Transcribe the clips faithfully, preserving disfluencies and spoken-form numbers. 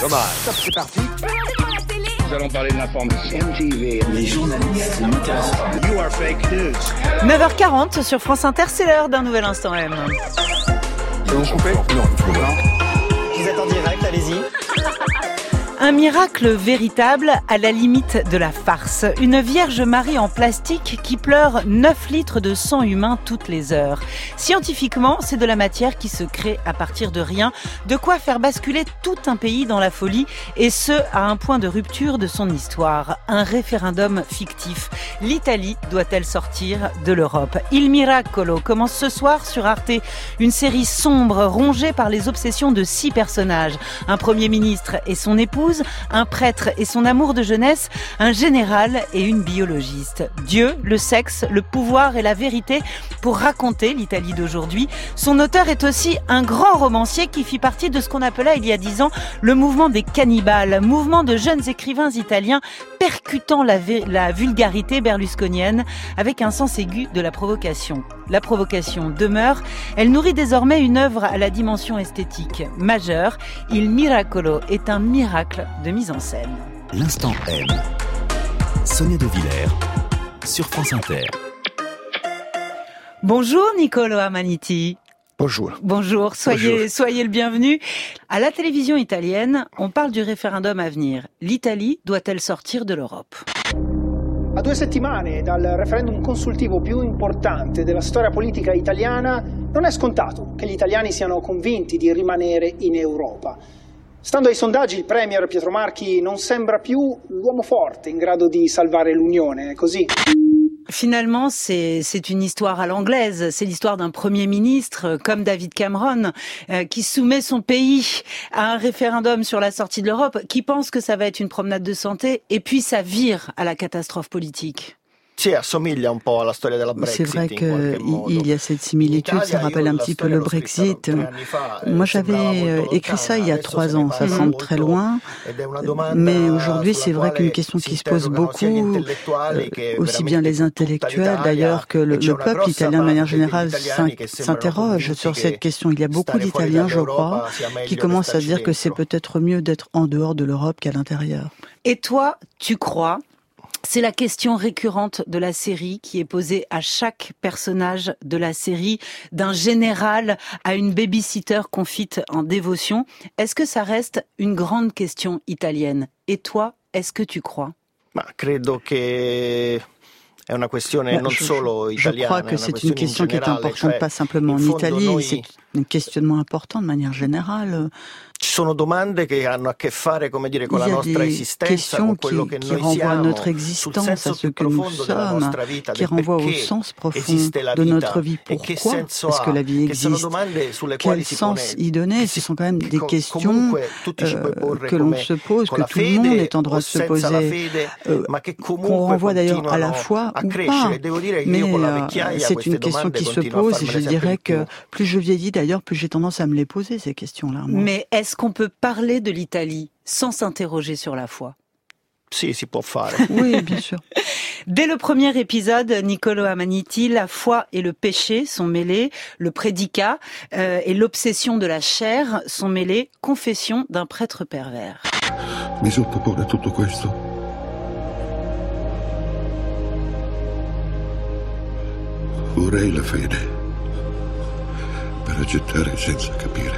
Dommage. Top, c'est parti. Nous allons parler de l'information. M T V, les journalistes, ça m'intéresse pas. You are fake news. neuf heures quarante sur France Inter, c'est l'heure d'un nouvel Instant M. C'est bon, coupé ? Non, il faut voir. Vous êtes en direct, allez-y. Un miracle véritable à la limite de la farce. Une Vierge Marie en plastique qui pleure neuf litres de sang humain toutes les heures. Scientifiquement, c'est de la matière qui se crée à partir de rien, de quoi faire basculer tout un pays dans la folie, et ce, à un point de rupture de son histoire. Un référendum fictif. L'Italie doit-elle sortir de l'Europe ? Il Miracolo commence ce soir sur Arte, une série sombre, rongée par les obsessions de six personnages. Un Premier ministre et son épouse, un prêtre et son amour de jeunesse, un général et une biologiste. Dieu, le sexe, le pouvoir et la vérité pour raconter l'Italie d'aujourd'hui. Son auteur est aussi un grand romancier qui fit partie de ce qu'on appelait il y a dix ans le mouvement des cannibales, mouvement de jeunes écrivains italiens percutant la, v- la vulgarité berlusconienne avec un sens aigu de la provocation. La provocation demeure, elle nourrit désormais une œuvre à la dimension esthétique majeure. Il Miracolo est un miracle de mise en scène. L'Instant M. Sonia De Villers sur France Inter. Bonjour Niccolo Amaniti. Bonjour. Bonjour, soyez, Bonjour. soyez le bienvenu. À la télévision italienne, on parle du référendum à venir. L'Italie doit-elle sortir de l'Europe ? A due settimane dal referendum consultivo più importante della storia politica italiana, non è scontato che gli italiani siano convinti di rimanere in Europa. Stando ai sondaggi, il premier Pietro Marchi non sembra più l'uomo forte in grado di salvare l'Unione, è così? Finalement, c'est, c'est une histoire à l'anglaise. C'est l'histoire d'un Premier ministre, comme David Cameron, euh, qui soumet son pays à un référendum sur la sortie de l'Europe, qui pense que ça va être une promenade de santé, et puis ça vire à la catastrophe politique. Sì, assomiglia un po' alla storia della Brexit. C'est vrai in qualche modo. qu'il y a cette similitude, ça rappelle un petit peu le Brexit. Moi, j'avais écrit ça il y a trois ans, ça semble très loin, mais aujourd'hui, c'est vrai qu'une question qui se pose beaucoup, aussi bien les intellectuels d'ailleurs que le, le peuple italien de manière générale s'interroge sur cette question. Il y a beaucoup d'Italiens, je crois, qui commencent à dire que c'est peut-être mieux d'être en dehors de l'Europe qu'à l'intérieur. Et toi, tu crois ? C'est la question récurrente de la série qui est posée à chaque personnage de la série, d'un général à une babysitter confite en dévotion. Est-ce que ça reste une grande question italienne ? Et toi, est-ce que tu crois ? Ma credo che è una questione non solo italiana. Je crois que c'est une question qui est importante, pas simplement en Italie, c'est un questionnement important de manière générale. Ci sono domande che hanno a che fare, come dire, con la nostra esistenza, con quello che noi renvoient à siamo, notre existence, à ce que nous sommes, qui renvoient au sens profond de notre vie. Pourquoi est-ce que la vie existe ? Quel sens y donner ? Ce sont quand même des questions euh, que l'on se pose, que tout le monde est en droit de se poser, euh, qu'on renvoie d'ailleurs à la foi ou pas. Mais euh, c'est une question qui se pose et je dirais que plus je vieillis d'ailleurs, plus j'ai tendance à me les poser, ces questions-là. Moi. Mais est-ce qu'on peut parler de l'Italie sans s'interroger sur la foi ? Si, si può fare. Oui, bien sûr. Dès le premier épisode, Niccolo Amaniti, la foi et le péché sont mêlés, le prédicat euh, et l'obsession de la chair sont mêlés, confession d'un prêtre pervers. Mi sottopone a tutto questo. Vorrei la fede per accettare senza capire.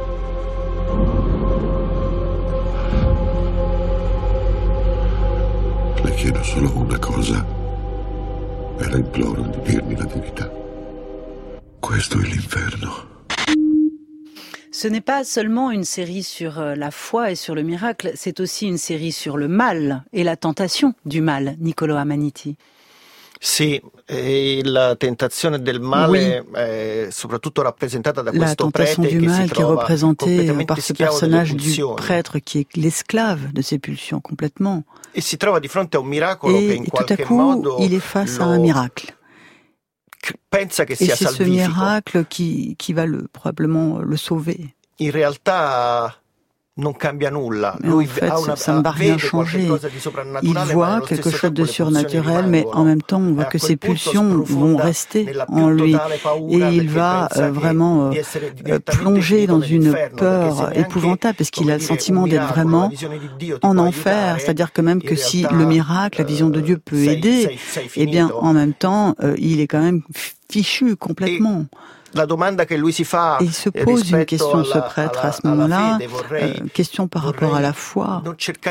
Le chiedo solo una cosa e la imploro di dirmi la verità. Questo è l'inferno. Ce n'est pas seulement une série sur la foi et sur le miracle, c'est aussi une série sur le mal et la tentation du mal, Niccolo Amaniti. Sì, e la tentazione del male oui. è soprattutto rappresentata da la questo tentation prete du che mal si qui est trova représentée par ce personnage du pulsioni. prêtre qui est l'esclave de ses pulsions complètement. E si trova di fronte a un miracolo che in Et tout à qualche coup, modo il est face lo, à un miracle. pensa che Et sia c'est ce salvifico. miracle qui, qui va le, probablement le sauver. In realtà non cambia nulla. Mais en fait, una, ça ne va rien changer. Il voit quelque chose de surnaturel, mais en même temps, on voit que ses pulsions vont rester en lui. Et il va euh, vraiment euh, plonger dans une peur épouvantable, parce qu'il a le sentiment d'être vraiment en enfer. C'est-à-dire que même que si le miracle, la vision de Dieu peut aider, eh bien, en même temps, euh, il est quand même fichu complètement. La domanda che lui si fa et il se pose une question, ce prêtre, à ce moment-là, euh, question par rapport à la foi.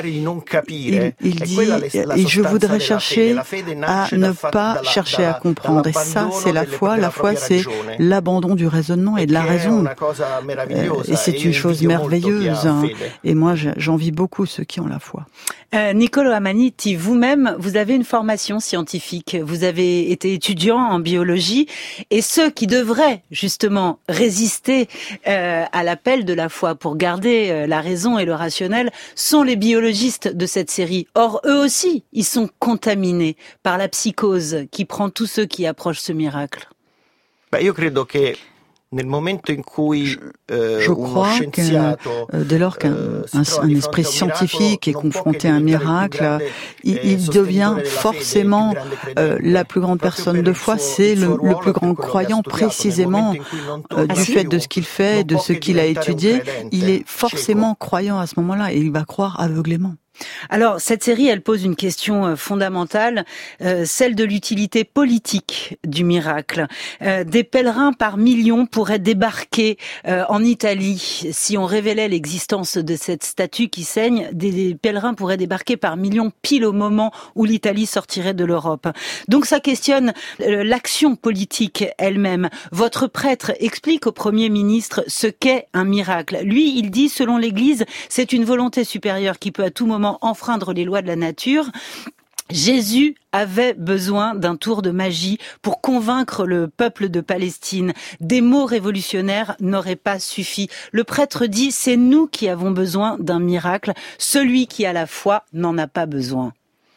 Il, il dit, et je voudrais chercher à ne pas chercher à comprendre. Et ça, c'est la foi. La foi, c'est l'abandon du raisonnement et de la raison. Et c'est une chose merveilleuse. Et moi, j'envie beaucoup ceux qui ont la foi. Euh, Niccolò Amaniti, vous-même, vous avez une formation scientifique. Vous avez été étudiant en biologie. Et ceux qui devraient justement résister euh, à l'appel de la foi pour garder euh, la raison et le rationnel sont les biologistes de cette série. Or, eux aussi, ils sont contaminés par la psychose qui prend tous ceux qui approchent ce miracle. Bah, io credo che nel momento in cui euh, je crois que euh, dès lors qu'un un, un esprit scientifique est confronté à un miracle, il, il devient forcément euh, la plus grande personne de foi, c'est le, le plus grand croyant précisément euh, du fait de ce qu'il fait, de ce qu'il a étudié. Il est forcément croyant à ce moment-là et il va croire aveuglément. Alors, cette série, elle pose une question fondamentale, euh, celle de l'utilité politique du miracle. Euh, des pèlerins par millions pourraient débarquer euh, en Italie. Si on révélait l'existence de cette statue qui saigne, des, des pèlerins pourraient débarquer par millions pile au moment où l'Italie sortirait de l'Europe. Donc ça questionne euh, l'action politique elle-même. Votre prêtre explique au Premier ministre ce qu'est un miracle. Lui, il dit, selon l'Église, c'est une volonté supérieure qui peut à tout moment enfreindre les lois de la nature. Jésus avait besoin d'un tour de magie pour convaincre le peuple de Palestine. Des mots révolutionnaires n'auraient pas suffi. Le prêtre dit, c'est nous qui avons besoin d'un miracle. Celui qui a la foi n'en a pas besoin.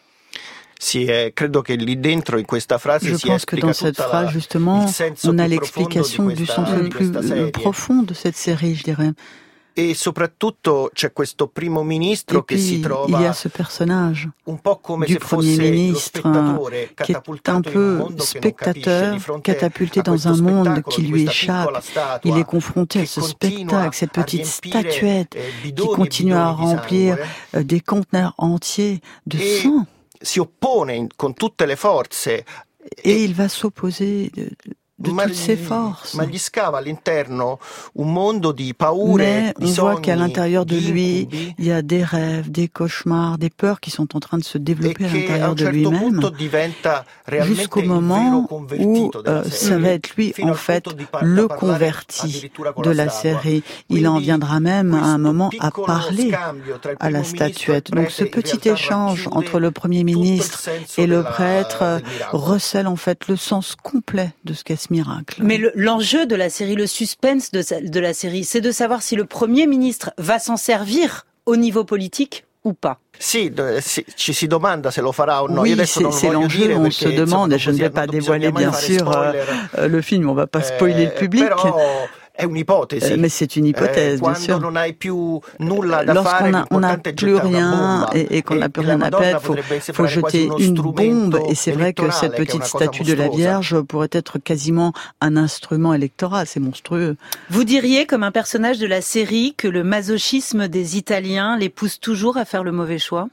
Sì, eh, credo che lì dentro in questa frase Je si pense que dans cette phrase, justement, on a l'explication du sens le plus profond de cette série, je dirais. E soprattutto c'è questo primo ministro Et puis, che si trova il y a ce personnage un po' come du se Premier fosse ministre qui est un peu spectateur, catapulté dans un monde qui lui échappe. Il est confronté à ce spectacle, cette petite statuette qui continue à remplir des conteneurs entiers de sang. Si oppone con tutte le forze. Et il va s'opposer de, de ma, toutes ses forces. Ma gli scava all'interno un mondo di paure, Mais di on sogni, voit qu'à l'intérieur de lui, incubi, il y a des rêves, des cauchemars, des peurs qui sont en train de se développer à l'intérieur de lui-même, jusqu'au moment où euh, ça va être lui, en fait, le converti de la série. Il en viendra même à un moment à parler à la statuette. Donc ce petit échange entre le Premier ministre et le prêtre recèle en fait le sens complet de ce qu'est ce miracle. Mais le, l'enjeu de la série, le suspense de, de la série, c'est de savoir si le Premier ministre va s'en servir au niveau politique ou pas. Sì, ci si domanda se lo farà o no. Oui, Io c'est, c'est l'enjeu, on se demande, et je ne vais pas dévoiler bien sûr euh, le film, on va pas spoiler le public. Però è un'ipotesi. Mais c'est une hypothèse, bien sûr. Non hai più nulla da Lorsqu'on fare, n'a plus rien et, et qu'on n'a plus rien à perdre, il faut, faut jeter une bombe. Et c'est vrai que cette petite statue de la Vierge pourrait être quasiment un instrument électoral. C'est monstrueux. Vous diriez, comme un personnage de la série, que le masochisme des Italiens les pousse toujours à faire le mauvais choix?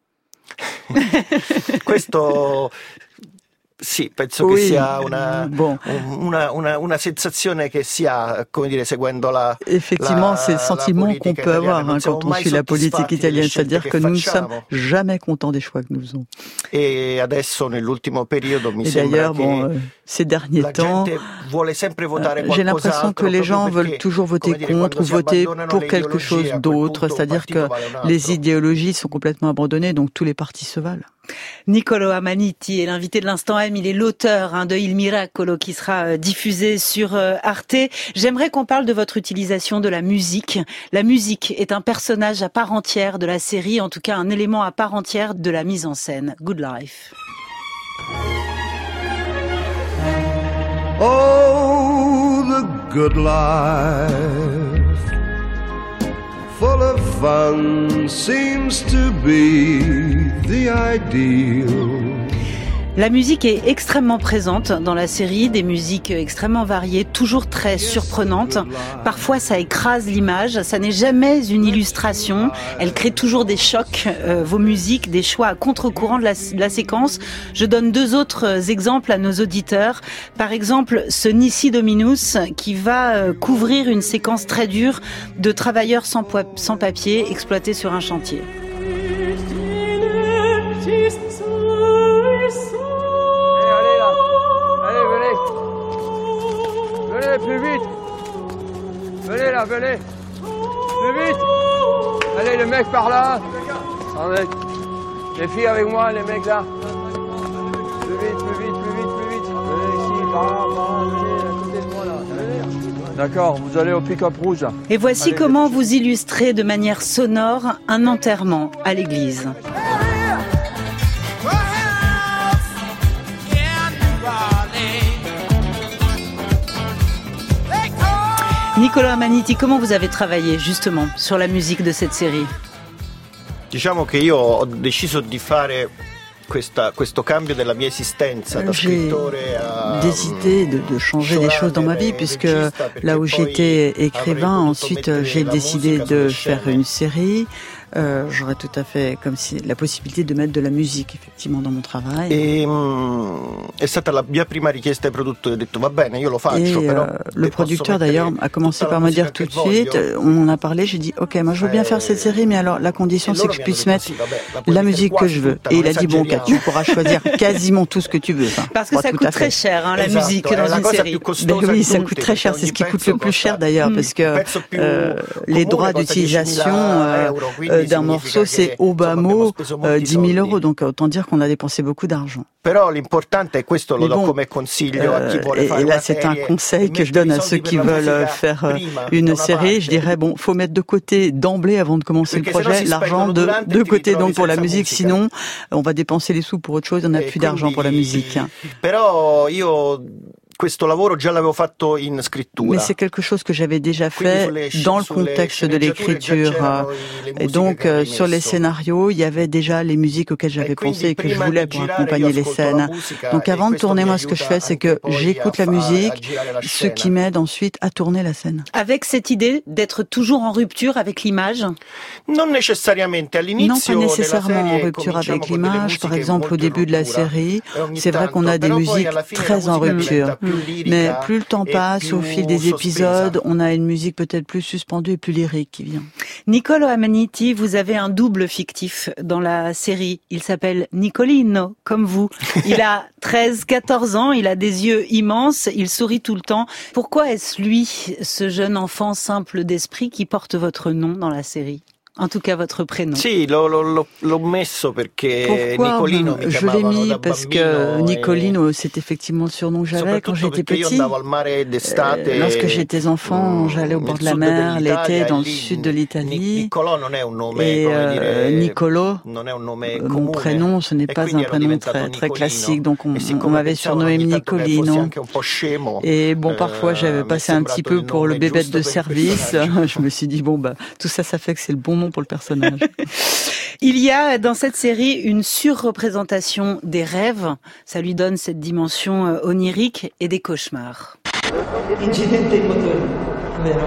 Questo... Sì, penso oui, che sia una, bon. una, una, una sensazione che si ha, come dire, seguendo la Effectivement, la, c'est le sentiment qu'on peut avoir hein, quand on suit la politique italienne, c'est-à-dire que nous ne sommes jamais contents des choix que nous faisons. Et adesso, nell'ultimo periodo, mi Et d'ailleurs, bon, euh, ces derniers temps, euh, j'ai l'impression que les gens veulent toujours voter contre ou voter pour quelque chose d'autre, c'est-à-dire que les idéologies sont complètement abandonnées, donc tous les partis se valent. Niccolò Amaniti est l'invité de l'Instant M, il est l'auteur hein, de Il Miracolo qui sera euh, diffusé sur euh, Arte. J'aimerais qu'on parle de votre utilisation de la musique. La musique est un personnage à part entière de la série, en tout cas un élément à part entière de la mise en scène. Good Life. Oh, the good life, full of fun seems to be the ideal. La musique est extrêmement présente dans la série, des musiques extrêmement variées, toujours très surprenantes. Parfois, ça écrase l'image, ça n'est jamais une illustration. Elle crée toujours des chocs, euh, vos musiques, des choix à contre-courant de la, de la séquence. Je donne deux autres exemples à nos auditeurs. Par exemple, ce Nisi Dominus qui va euh, couvrir une séquence très dure de travailleurs sans, po- sans papier exploités sur un chantier. Plus vite. Venez là, venez. Plus vite. Allez, les mecs par là. Allez. Les filles avec moi, les mecs là. Plus vite, plus vite, plus vite, plus vite. Venez ici, par là, par là. Venez à côté de moi là. Venez. D'accord, vous allez au pick-up rouge. Et voici allez, comment vous illustrez de manière sonore un enterrement à l'église. Niccolo Amaniti, comment vous avez travaillé justement sur la musique de cette série? Diciamo che io ho deciso di fare questa, questo cambio della mia esistenza da scrittore a... J'ai décidé de, de changer des choses dans ma vie puisque là où j'étais écrivain, ensuite j'ai décidé de faire une série. Euh, j'aurais tout à fait comme si la possibilité de mettre de la musique effectivement dans mon travail. Et um, è stata la mia prima richiesta ai produttori, ho detto va bene, io lo faccio. Et però euh, le producteur d'ailleurs a commencé par me dire tout de suite, on en a parlé, j'ai dit ok, moi je veux bien faire cette série, mais alors la condition c'est que je puisse mettre la musique que je veux. Et il a dit bon, ok, tu pourras choisir quasiment tout ce que tu veux. Enfin, parce que ça coûte très cher, hein, la musique dans une série. Ben oui, ça coûte très cher, c'est ce qui coûte le plus cher d'ailleurs, parce que euh, les droits d'utilisation euh, euh, d'un morceau c'est au bas mot euh, dix mille euros, donc autant dire qu'on a dépensé beaucoup d'argent. Però l'importante è questo, lo do come consiglio a chi vuole fare una serie. Et là c'est un conseil que je donne à ceux qui veulent faire une série. Je dirais bon, faut mettre de côté d'emblée avant de commencer le projet l'argent de de côté donc pour la musique, sinon on va dépenser les sous pour autre chose, on n'a plus d'argent pour la musique. Però io questo lavoro già l'avevo fatto in scrittura. Mais c'est quelque chose que j'avais déjà fait dans le contexte de l'écriture. Et donc, euh, sur les scénarios, il y avait déjà les musiques auxquelles j'avais pensé et que je voulais pour accompagner les scènes. Donc, avant de tourner, moi, ce que je fais, c'est que j'écoute la musique, ce qui m'aide ensuite à tourner la scène. Avec cette idée d'être toujours en rupture avec l'image? Non nécessairement. Non, pas nécessairement en rupture avec l'image. Par exemple, au début de la série, c'est vrai qu'on a des musiques très en rupture. Mais plus le temps passe, au fil des épisodes, on a une musique peut-être plus suspendue et plus lyrique qui vient. Niccolo Amaniti, vous avez un double fictif dans la série. Il s'appelle Nicolino, comme vous. Il a treize, quatorze ans, il a des yeux immenses, il sourit tout le temps. Pourquoi est-ce lui, ce jeune enfant simple d'esprit, qui porte votre nom dans la série? En tout cas, votre prénom. Sì, l'ho, l'ho, l'ho messo perché Pourquoi Nicolino mi je l'ai mis da parce que Nicolino, e... c'est effectivement le surnom que j'avais quand j'étais petit. Euh, lorsque j'étais enfant, j'allais au bord de la mer l'été dans le sud de l'Italie. Et euh, Nicolo, mon prénom, ce n'est pas un prénom très, très classique, donc on, on m'avait surnommé Nicolino. Et bon, parfois j'avais passé un petit peu pour le bébête de service. Je me suis dit bon bah tout ça, ça fait que c'est le bon nom pour le personnage. Il y a dans cette série une surreprésentation des rêves. Ça lui donne cette dimension onirique et des cauchemars. Incidente in motore, vero?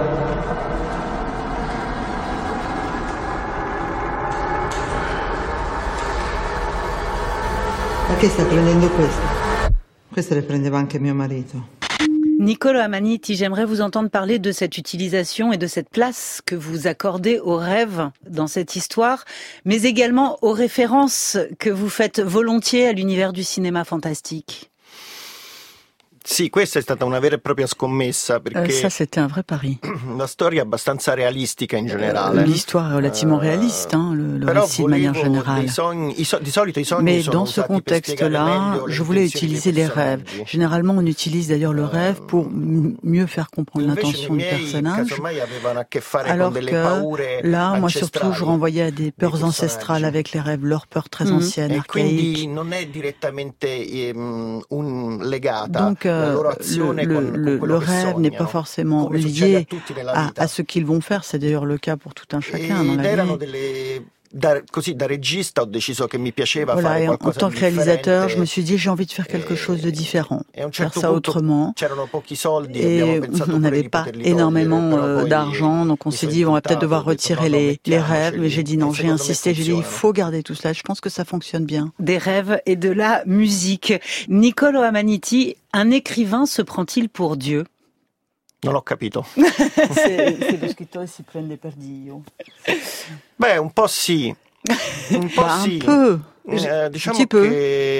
Ma che sta prendendo questa? Questa le prendeva anche mio marito. Niccolo Amaniti, j'aimerais vous entendre parler de cette utilisation et de cette place que vous accordez aux rêves dans cette histoire, mais également aux références que vous faites volontiers à l'univers du cinéma fantastique. Sì, questa è stata una vera e propria scommessa perché euh, ça c'était un vrai pari. La storia è abbastanza realistica in generale. L'histoire est relativement réaliste, hein, le, le récit de manière générale. Sogni, i so, di solito i sogni Mais sono dans ce contexte-là, je voulais utiliser les rêves. Généralement, on utilise d'ailleurs le rêve pour m- mieux faire comprendre l'intention du personnage. Alors que là, moi surtout, je renvoyais à des peurs ancestrales avec les rêves, leurs peurs très anciennes, archaïques. Non è direttamente um, un legata. Donc, euh, le, le, le, le rêve n'est pas forcément lié à, à ce qu'ils vont faire. C'est d'ailleurs le cas pour tout un chacun dans la vie. Da, così, da regista ho deciso che mi piaceva voilà, fare qualcosa en tant que réalisateur, je me suis dit j'ai envie de faire quelque chose de différent, faire ça autrement. Et on n'avait pas énormément euh, d'argent, donc on s'est dit on va peut-être devoir retirer les, les rêves. Mais j'ai dit non, j'ai insisté, j'ai dit il faut garder tout cela. Je pense que ça fonctionne bien. Des rêves et de la musique. Niccolò Amaniti, un écrivain se prend-il pour Dieu? Non l'ho capito. Se, se lo scrittore si prende per Dio. Beh, un po' sì. Un po' bah, sì. Un peu. Eh, diciamo un peu.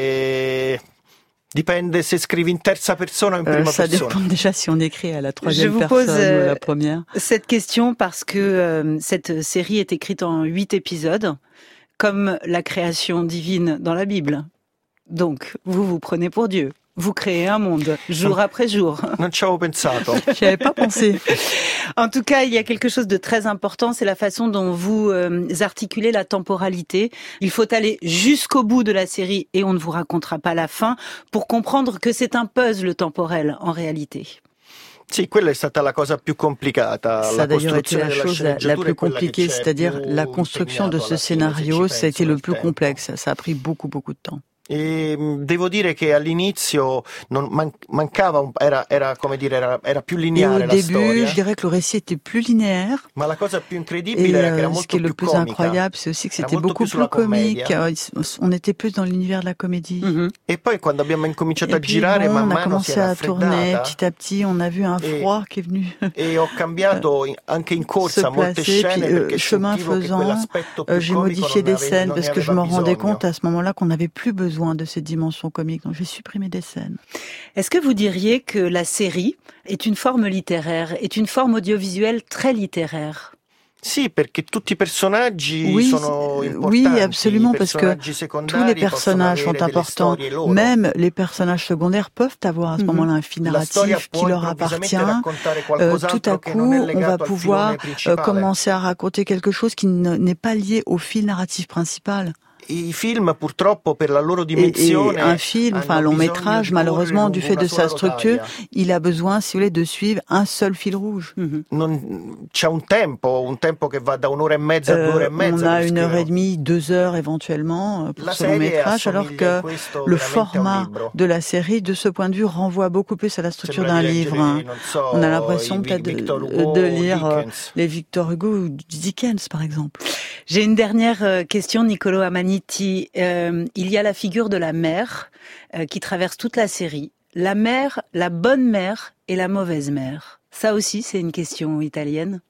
che dipende se scrivi in terza persona o in prima euh, ça persona. Ça dépend déjà si on écrit à la troisième personne pose, euh, ou à la première. Cette question parce que euh, cette série est écrite en huit épisodes, comme la création divine dans la Bible. Donc, vous vous prenez pour Dieu. Vous créez un monde, jour après jour. Non ci avevo pensato. J'y avais pas pensé. En tout cas, il y a quelque chose de très important, c'est la façon dont vous euh, articulez la temporalité. Il faut aller jusqu'au bout de la série, et on ne vous racontera pas la fin, pour comprendre que c'est un puzzle temporel, en réalité. Sì, quella è stata la cosa più complicata. Ça a d'ailleurs été la chose la, la plus compliquée, c'est-à-dire la construction de ce scénario, ça a été le plus complexe. Ça a pris beaucoup, beaucoup de temps. E devo dire che all'inizio non man- mancava un, era era come dire era, era più lineare la storia. Au début, je dirais que le récit était plus linéaire. Ma la cosa più incredibile era che era molto più comica. Ce qui est le plus incroyable, c'est aussi que c'était beaucoup plus comique. On était plus dans l'univers de la comédie. Mm-hmm. E poi quando abbiamo incominciato a girare, bon, man mano on a commencé à tourner petit à petit, on a vu un froid e, qui est venu. E ho cambiato anche in corsa molte scène puis, perché chemin faisant, j'ai modifié des scènes parce que je me rendais compte à ce moment-là qu'on n'avait plus besoin de ces dimensions comique, donc j'ai supprimé des scènes. Est-ce que vous diriez que la série est une forme littéraire, est une forme audiovisuelle très littéraire? Sì, perché tutti i personaggi oui, sono importanti. Oui, absolument, parce que tous les personnages sont importants. Même les personnages secondaires peuvent avoir à ce mm-hmm. moment-là un fil narratif qui leur appartient. Euh, tout à coup, on va pouvoir euh, commencer à raconter quelque chose qui n'est pas lié au fil narratif principal. I film, purtroppo, per la loro dimensione, et, et un film, enfin un long métrage, malheureusement, du fait de sa structure, il a besoin, si vous voulez, de suivre un seul fil rouge. Mm-hmm. Non, c'è un tempo, un tempo che va da un'ora e mezza euh, a due ore e mezza. On a une heure et demie, deux heures éventuellement pour la ce long métrage, alors que le format de la série, de ce point de vue, renvoie beaucoup plus à la structure d'un livre. Hein. So, on a l'impression peut-être de, Hugo, de lire euh, les Victor Hugo ou Dickens, par exemple. J'ai une dernière question, Niccolò Amaniti. Euh, il y a la figure de la mère euh, qui traverse toute la série. La mère, la bonne mère et la mauvaise mère. Ça aussi, c'est une question italienne.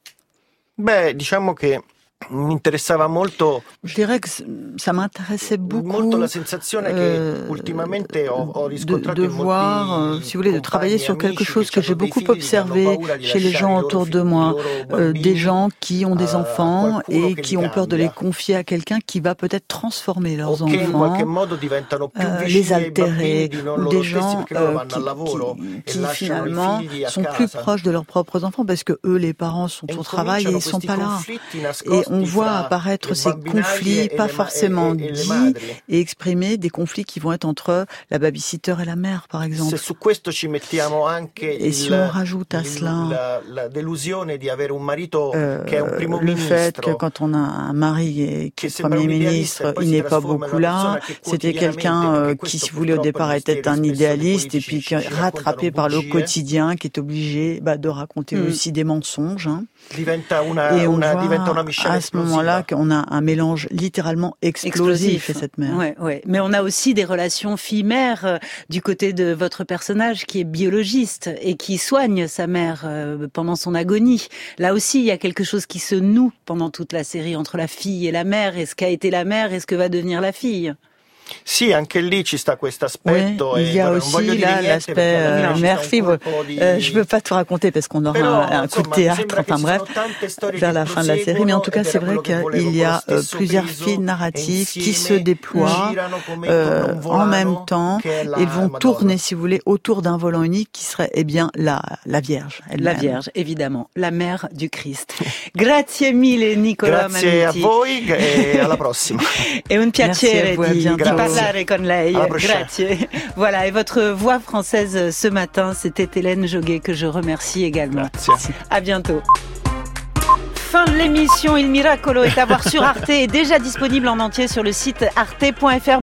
Beh, diciamo che mi interessava molto. Je dirais que ça m'intéressait beaucoup. Molto la sensazione euh, che ultimamente ho, ho riscontrato de, de voir, euh, si vous voulez, de travailler sur quelque chose que j'ai beaucoup observé chez les gens autour de moi, euh, des gens qui ont des enfants et qui ont peur de les confier à quelqu'un qui va peut-être transformer leurs enfants, euh, les altérer, ou des gens euh, qui, qui, qui finalement sont plus proches de leurs propres enfants parce que eux, les parents, sont au travail et ils sont pas là. Et on voit apparaître ces conflits, pas forcément dits et exprimés, des conflits qui vont être entre la babysitter et la mère, par exemple. Et si on rajoute à cela euh, le fait que quand on a un mari qui est Premier ministre, il n'est pas beaucoup là, c'était quelqu'un euh, qui, si vous voulez, au départ était un idéaliste et puis qui est rattrapé par le quotidien, qui est obligé bah, de raconter mm. aussi des mensonges. Hein. Et on voit à ce moment-là qu'on a un mélange littéralement explosif chez cette mère. Ouais, ouais. Mais on a aussi des relations fille-mère euh, du côté de votre personnage qui est biologiste et qui soigne sa mère euh, pendant son agonie. Là aussi, il y a quelque chose qui se noue pendant toute la série entre la fille et la mère, et ce qu'a été la mère et ce que va devenir la fille. Sì, anche lì ci sta questo aspetto. Oui, il y a aussi là l'aspect euh, mère-fille. Euh, je ne veux pas tout raconter parce qu'on aura Però, un, un coup de théâtre, enfin bref, vers la fin de la série. Mais en tout cas, c'est vrai qu'il y a euh, plusieurs fils narratifs qui se déploient euh, en même temps. Ils vont tourner, si vous voulez, autour d'un volant unique qui serait, eh bien, la, la Vierge. La Vierge, évidemment, la mère du Christ. Grazie mille, Niccolò Amaniti. Grazie a voi e alla prossima. È un piacere di parlare con lei. Grazie. Voilà, et votre voix française ce matin, c'était Hélène Joguet, que je remercie également. Grazie. À bientôt. Fin de l'émission, Il Miracolo est à voir sur Arte et déjà disponible en entier sur le site arte point f r.